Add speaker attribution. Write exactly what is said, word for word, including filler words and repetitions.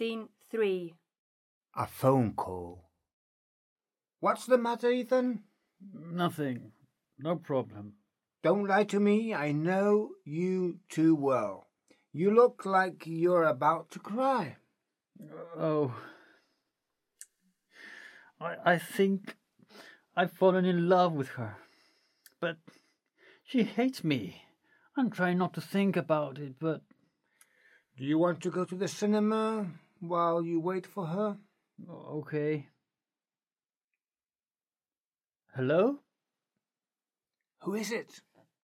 Speaker 1: Scene three.
Speaker 2: A phone call. What's the matter, Ethan?
Speaker 3: Nothing. No problem.
Speaker 2: Don't lie to me. I know you too well. You look like you're about to cry.
Speaker 3: Oh. I, I think I've fallen in love with her. But she hates me. I'm trying not to think about it, but...
Speaker 2: Do you want to go to the cinema while you wait for her?
Speaker 3: Okay. Hello?
Speaker 2: Who is it?